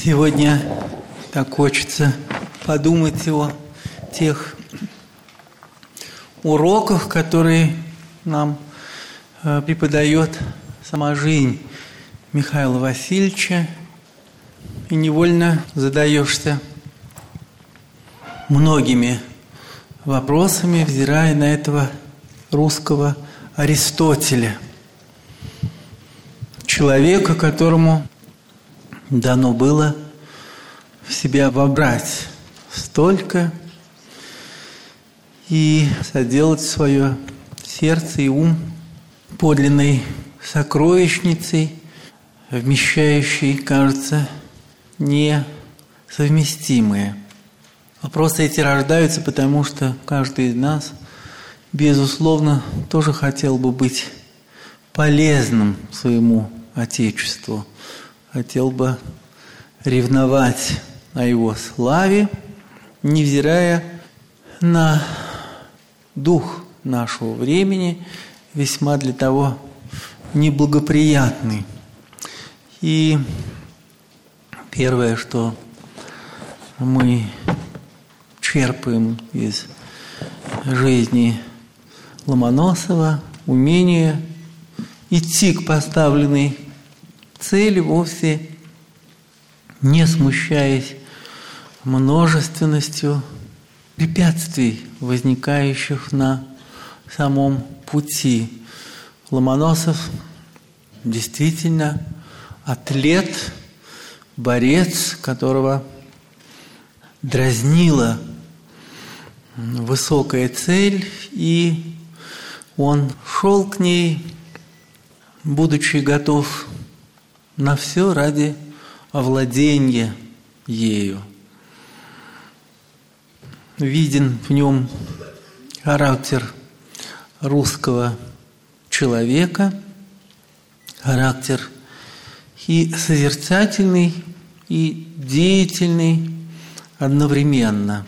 Сегодня так хочется подумать о тех уроках, которые нам преподает сама жизнь Михаила Васильевича, и невольно задаешься многими вопросами, взирая на этого русского Аристотеля, человека, которому дано было в себя вобрать столько и соделать свое сердце и ум подлинной сокровищницей, вмещающей, кажется, несовместимые. Вопросы эти рождаются, потому что каждый из нас, безусловно, тоже хотел бы быть полезным своему Отечеству, хотел бы ревновать о его славе, невзирая на дух нашего времени, весьма для того неблагоприятный. И первое, что мы черпаем из жизни Ломоносова, умение идти к поставленной цели, вовсе не смущаясь множественностью препятствий, возникающих на самом пути. Ломоносов действительно атлет, борец, которого дразнила высокая цель, и он шел к ней, будучи готов на все ради овладения ею. Виден в нем характер русского человека, характер и созерцательный, и деятельный одновременно.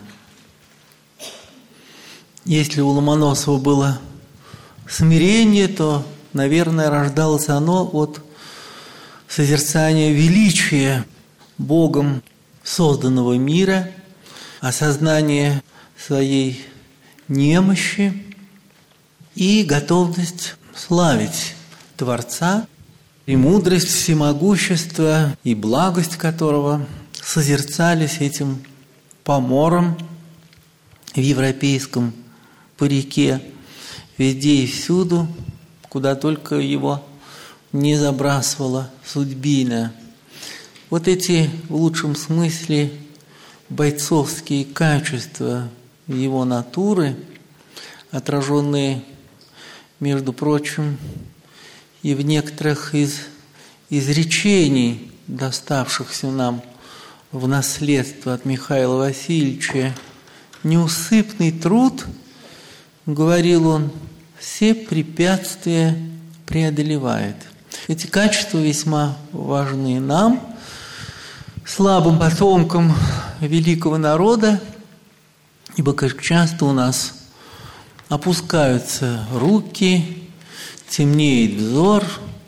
Если у Ломоносова было смирение, то, наверное, рождалось оно от созерцания величия Богом созданного мира, осознание своей немощи и готовность славить Творца, и мудрость, всемогущество и благость которого созерцались этим помором в европейском парике, везде и всюду, куда только его не забрасывала судьбина. Вот эти, в лучшем смысле, бойцовские качества его натуры, отраженные, между прочим, и в некоторых из изречений, доставшихся нам в наследство от Михаила Васильевича, неусыпный труд, говорил он, все препятствия преодолевает. Эти качества весьма важны нам, слабым потомкам великого народа, ибо как часто у нас опускаются руки, темнеет взор,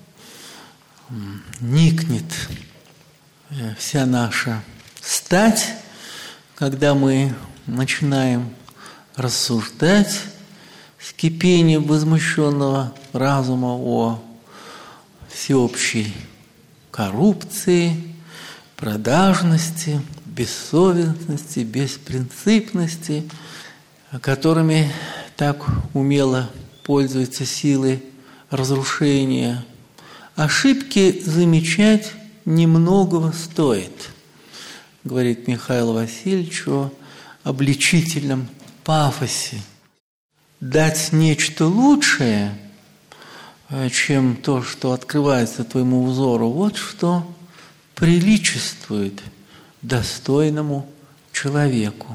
никнет вся наша стать, когда мы начинаем рассуждать с кипением возмущенного разума о всеобщей коррупции, продажности, бессовестности, беспринципности, которыми так умело пользуются силы разрушения. Ошибки замечать немногого стоит, говорит Михаил Васильевич о обличительном пафосе. Дать нечто лучшее, чем то, что открывается твоему взору, вот что приличествует достойному человеку.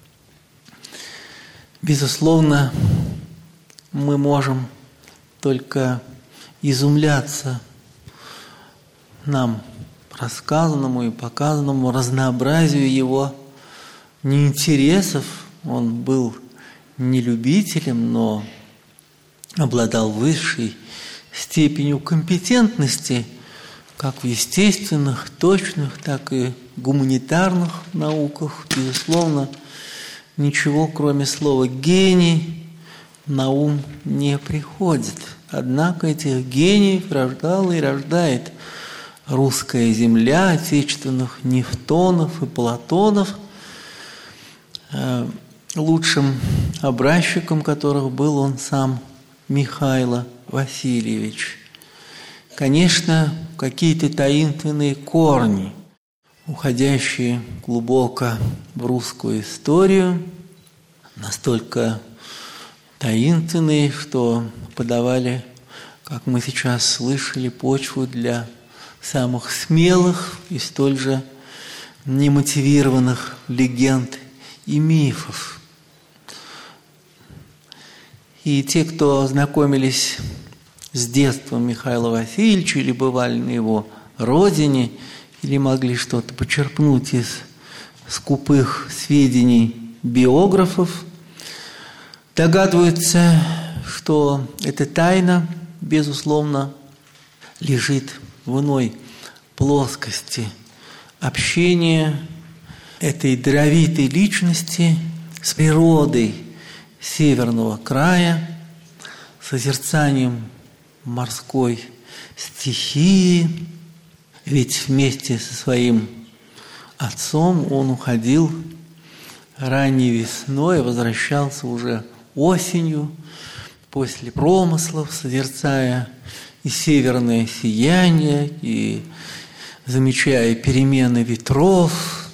Безусловно, мы можем только изумляться нам рассказанному и показанному разнообразию его неинтересов. Он был не любителем, но обладал высшей степенью компетентности как в естественных, точных, так и гуманитарных науках, безусловно, ничего, кроме слова «гений», на ум не приходит. Однако этих гениев рождала и рождает русская земля, отечественных Нефтонов и Платонов, лучшим образчиком которых был он сам Михаил Васильевич. Конечно, какие-то таинственные корни, уходящие глубоко в русскую историю, настолько таинственные, что подавали, как мы сейчас слышали, почву для самых смелых и столь же немотивированных легенд и мифов. И те, кто знакомились с детством Михаила Васильевича или бывали на его родине, или могли что-то почерпнуть из скупых сведений биографов, догадываются, что эта тайна, безусловно, лежит в иной плоскости общения этой даровитой личности с природой северного края, созерцанием морской стихии. Ведь вместе со своим отцом он уходил ранней весной, возвращался уже осенью, после промыслов, созерцая и северное сияние, и замечая перемены ветров,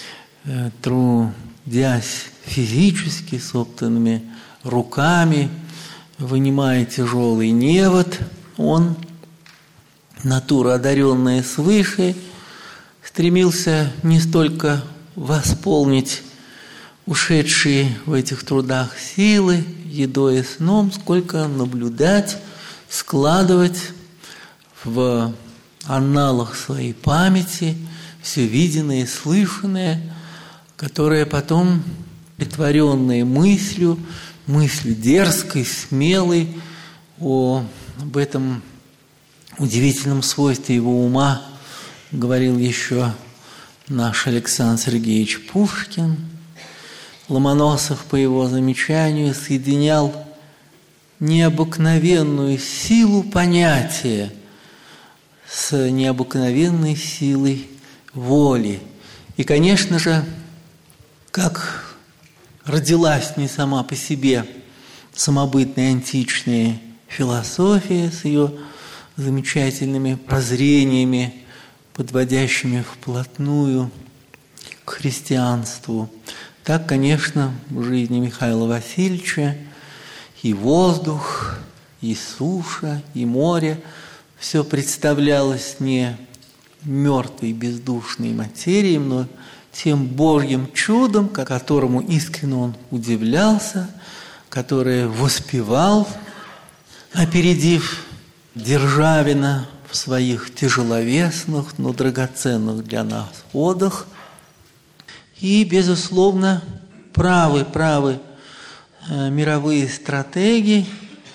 трудясь физически, собственными руками, вынимая тяжелый невод, он, натура, одаренная свыше, стремился не столько восполнить ушедшие в этих трудах силы едой и сном, сколько наблюдать, складывать в анналах своей памяти все виденное и слышанное, которое потом, притворенное мыслью дерзкой, смелой, об этом удивительном свойстве его ума говорил еще наш Александр Сергеевич Пушкин. Ломоносов, по его замечанию, соединял необыкновенную силу понятия с необыкновенной силой воли. И, конечно же, как родилась не сама по себе самобытная античная философия с ее замечательными прозрениями, подводящими вплотную к христианству, так, конечно, в жизни Михаила Васильевича и воздух, и суша, и море все представлялось не мертвой бездушной материей, но тем Божьим чудом, которому искренне он удивлялся, которое воспевал, опередив Державина в своих тяжеловесных, но драгоценных для нас водах. И, безусловно, правы мировые стратеги,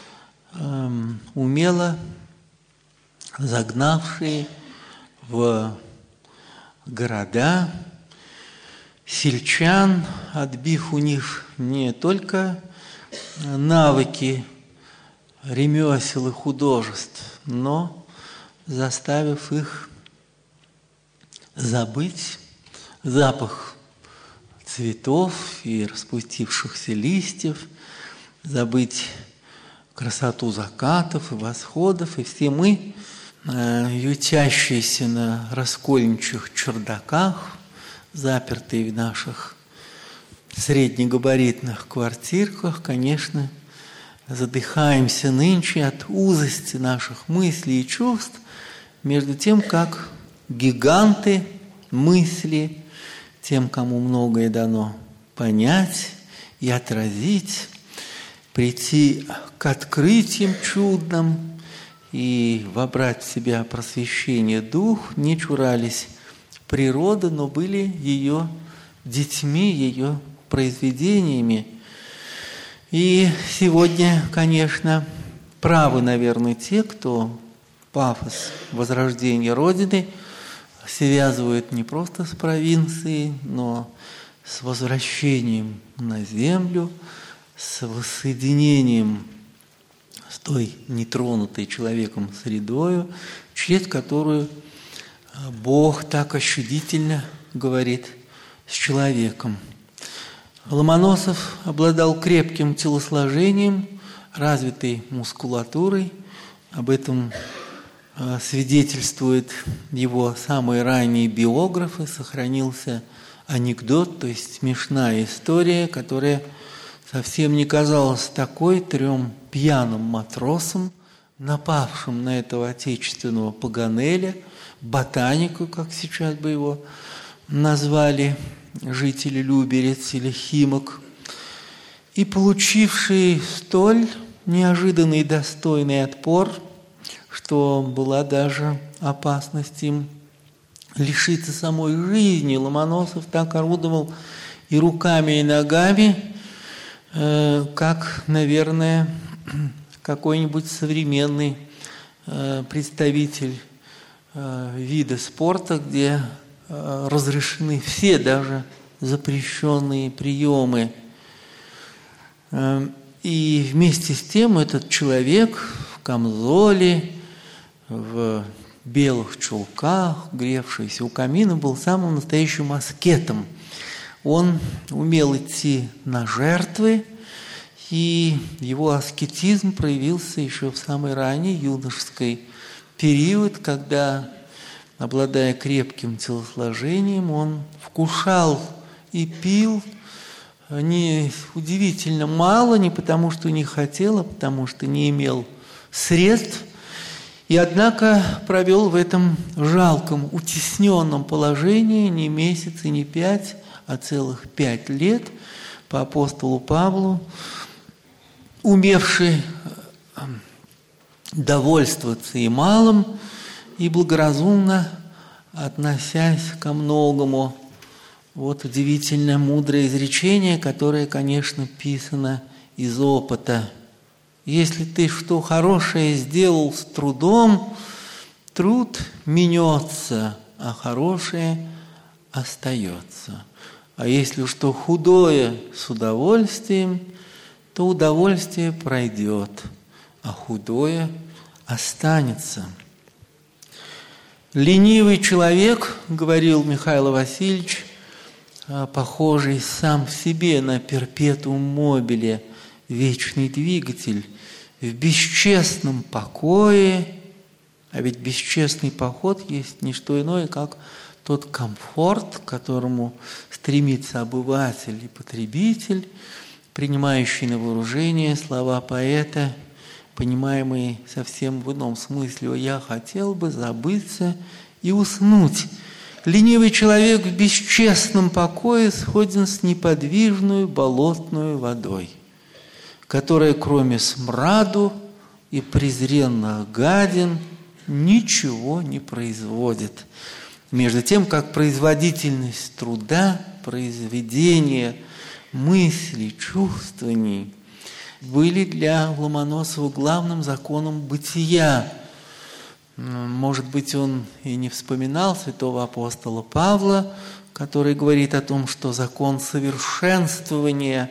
умело загнавшие в города сельчан, отбив у них не только навыки ремесел и художеств, но заставив их забыть запах цветов и распустившихся листьев, забыть красоту закатов и восходов. И все мы, ютящиеся на раскольничьих чердаках, запертые в наших среднегабаритных квартирках, конечно, задыхаемся нынче от узости наших мыслей и чувств, между тем, как гиганты мысли, тем, кому многое дано понять и отразить, прийти к открытиям чудным и вобрать в себя просвещение дух, не чурались природы, но были ее детьми, ее произведениями. И сегодня, конечно, правы, наверное, те, кто пафос возрождения Родины связывают не просто с провинцией, но с возвращением на землю, с воссоединением с той нетронутой человеком средою, через которую Бог так ощутительно говорит с человеком. Ломоносов обладал крепким телосложением, развитой мускулатурой. Об этом свидетельствуют его самые ранние биографы. Сохранился анекдот, то есть смешная история, которая совсем не казалась такой 3 пьяным матросам, напавшим на этого отечественного Паганеля, ботанику, как сейчас бы его назвали жители Люберец или Химок, и получивший столь неожиданный и достойный отпор, что была даже опасность им лишиться самой жизни. Ломоносов так орудовал и руками, и ногами, как, наверное, какой-нибудь современный представитель вида спорта, где разрешены все даже запрещенные приемы. И вместе с тем этот человек в камзоле, в белых чулках, гревшийся у камина, был самым настоящим аскетом. Он умел идти на жертвы, и его аскетизм проявился еще в самый ранний юношеский период, когда, обладая крепким телосложением, он вкушал и пил удивительно мало, не потому что не хотел, а потому что не имел средств, и однако провел в этом жалком, утесненном положении не месяц и не 5, а целых 5 лет по апостолу Павлу, умевший довольствоваться и малым, и благоразумно относясь ко многому. Вот удивительно мудрое изречение, которое, конечно, писано из опыта. Если ты что хорошее сделал с трудом, труд минется, а хорошее остается. А если что худое с удовольствием, то удовольствие пройдет, а худое останется. Ленивый человек, говорил Михаил Васильевич, похожий сам в себе на перпетуум мобиле, вечный двигатель, в бесчестном покое, а ведь бесчестный поход есть не что иное, как тот комфорт, к которому стремится обыватель и потребитель, принимающий на вооружение слова поэта, понимаемые совсем в ином смысле: «Я хотел бы забыться и уснуть». Ленивый человек в бесчестном покое сходен с неподвижной болотной водой, которая, кроме смраду и презренных гадин, ничего не производит. Между тем, как производительность труда, произведения, мыслей, чувствований были для Ломоносова главным законом бытия. Может быть, он и не вспоминал святого апостола Павла, который говорит о том, что закон совершенства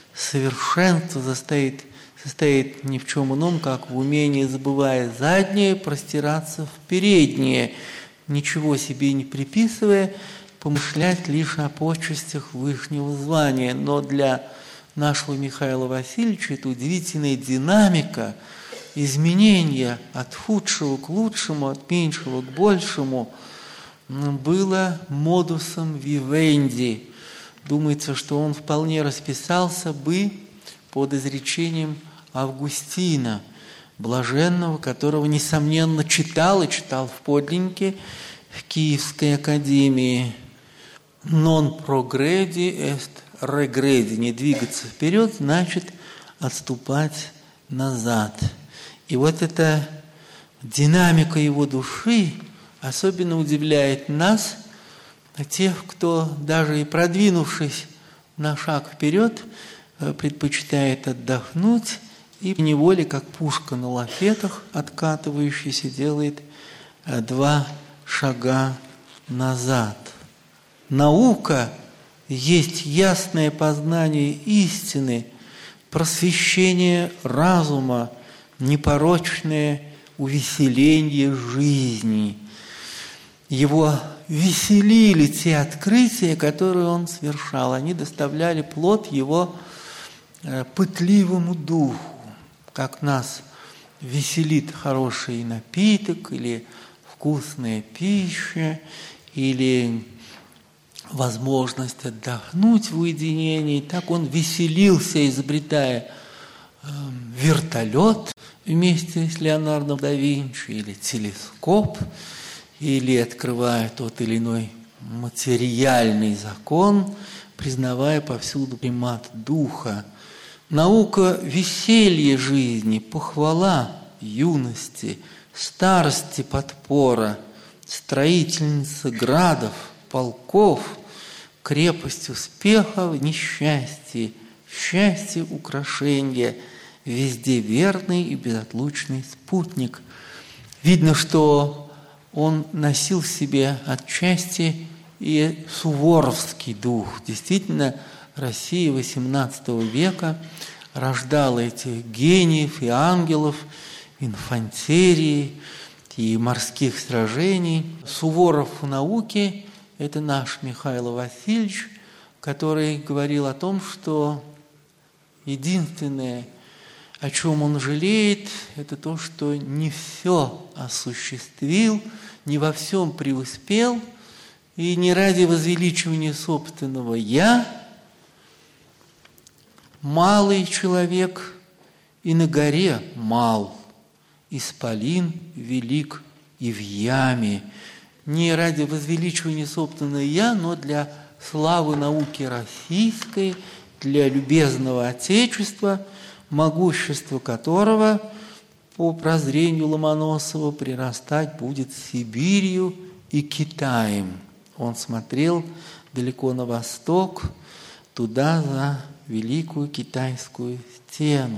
состоит ни в чем ином, как в умении, забывая заднее, простираться в переднее, ничего себе не приписывая, помышлять лишь о почестях вышнего звания. Но для нашего Михаила Васильевича это удивительная динамика изменения от худшего к лучшему, от меньшего к большему было модусом вивенди. Думается, что он вполне расписался бы под изречением Августина, блаженного, которого, несомненно, читал в подлиннике в Киевской академии. «Non progredi est regredi» – не двигаться вперед, значит отступать назад. И вот эта динамика его души особенно удивляет нас, тех, кто, даже и продвинувшись на шаг вперед, предпочитает отдохнуть и неволе, как пушка на лафетах, откатывающийся, делает 2 шага назад. Наука есть ясное познание истины, просвещение разума, непорочное увеселение жизни. Его веселили те открытия, которые он совершал. Они доставляли плод его пытливому духу, как нас веселит хороший напиток или вкусная пища, или возможность отдохнуть в уединении. Так он веселился, изобретая вертолет вместе с Леонардо да Винчи, или телескоп, или открывая тот или иной материальный закон, признавая повсюду примат духа. Наука – веселье жизни, похвала юности, старости подпора, строительница градов, полков, крепость успеха в несчастье, счастье украшения, везде верный и безотлучный спутник. Видно, что он носил в себе отчасти и суворовский дух. Действительно, Россия XVIII века рождала этих гениев и ангелов, инфантерии и морских сражений. Суворов в науке – это наш Михаил Васильевич, который говорил о том, что единственное, о чем он жалеет, это то, что не все осуществил, не во всем преуспел, и не ради возвеличивания собственного «я», малый человек и на горе мал, исполин велик и в яме. Не ради возвеличивания собственного «я», но для славы науки российской, для любезного Отечества, могущество которого, по прозрению Ломоносова, прирастать будет Сибирью и Китаем. Он смотрел далеко на восток, туда, за Великую Китайскую стену.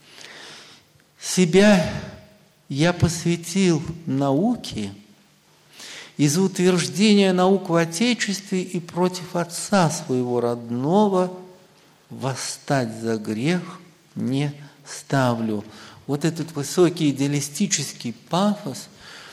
Себя я посвятил науке, из утверждения наук в Отечестве и против отца своего родного восстать за грех не ставлю. Вот этот высокий идеалистический пафос,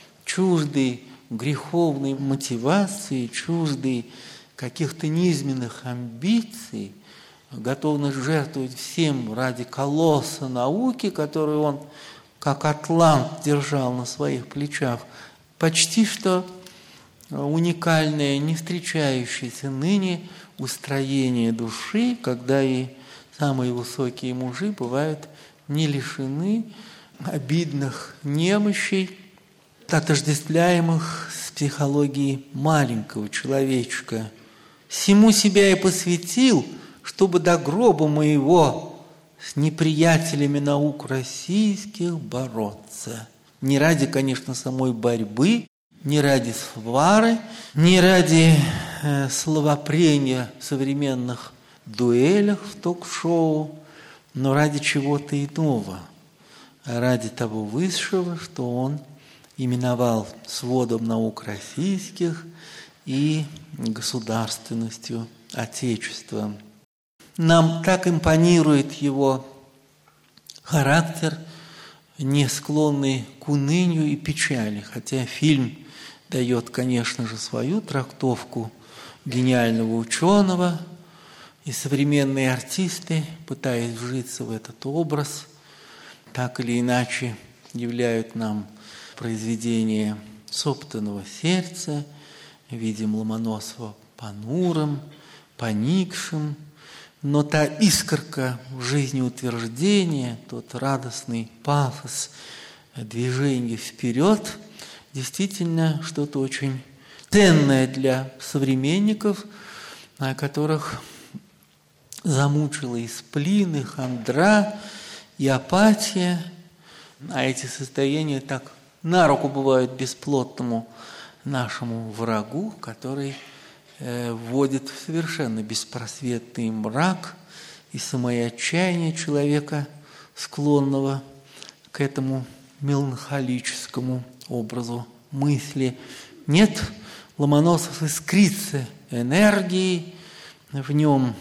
чуждый греховной мотивации, чуждый каких-то низменных амбиций, готовность жертвовать всем ради колосса науки, которую он, как атлант, держал на своих плечах, почти что уникальное, не встречающееся ныне устроение души, когда и самые высокие мужи бывают не лишены обидных немощей, отождествляемых с психологией маленького человечка. «Сему себя я посвятил, чтобы до гроба моего с неприятелями наук российских бороться». Не ради, конечно, самой борьбы, не ради свары, не ради словопрения в современных дуэлях в ток-шоу, но ради чего-то иного, ради того высшего, что он именовал сводом наук российских и государственностью Отечества. Нам так импонирует его характер, не склонный к унынию и печали, хотя фильм дает, конечно же, свою трактовку гениального ученого, и современные артисты, пытаясь вжиться в этот образ, так или иначе являют нам произведение собственного сердца, видим Ломоносова понурым, поникшим, но та искорка жизнеутверждения, тот радостный пафос движения вперед, действительно что-то очень ценное для современников, которых замучила и сплин, и хандра, и апатия. А эти состояния так на руку бывают бесплотному нашему врагу, который вводит в совершенно беспросветный мрак и самоотчаяние человека склонного к этому меланхолическому образу мысли. Нет, Ломоносов искрится энергией, в нем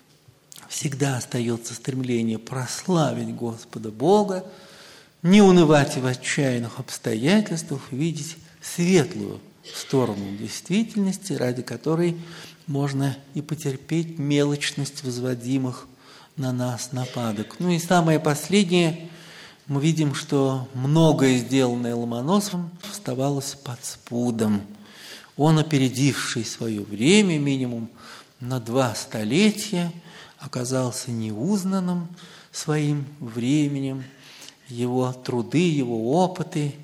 всегда остается стремление прославить Господа Бога, не унывать в отчаянных обстоятельствах, видеть светлую сторону действительности, ради которой можно и потерпеть мелочность возводимых на нас нападок. Ну и самое последнее, мы видим, что многое, сделанное Ломоносовым, оставалось под спудом. Он, опередивший свое время минимум на 2 столетия, оказался неузнанным своим временем. Его труды, его опыты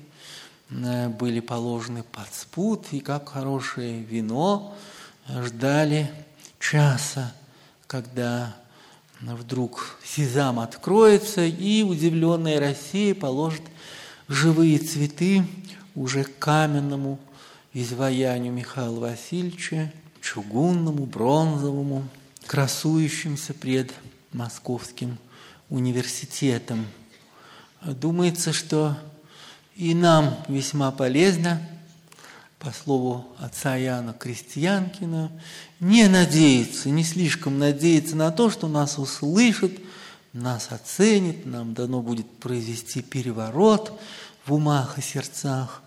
были положены под спуд, и как хорошее вино ждали часа, когда вдруг сезам откроется, и удивленная Россия положит живые цветы уже к каменному изваянию Михаила Васильевича, чугунному, бронзовому, красующимся пред Московским университетом. Думается, что и нам весьма полезно, по слову отца Иоанна Крестьянкина, не надеяться, не слишком надеяться на то, что нас услышат, нас оценят, нам дано будет произвести переворот в умах и сердцах,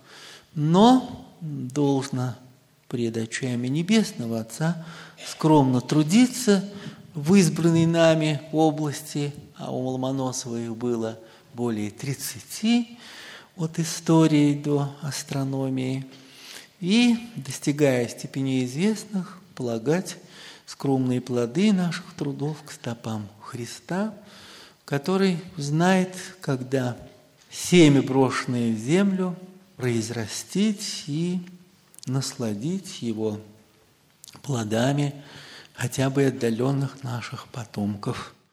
но должно пред очами Небесного Отца скромно трудиться в избранной нами области, а у Ломоносова их было более 30, от истории до астрономии, и, достигая степеней известных, полагать скромные плоды наших трудов к стопам Христа, который знает, когда семя, брошенное в землю, произрастить и насладить его плодами хотя бы отдаленных наших потомков.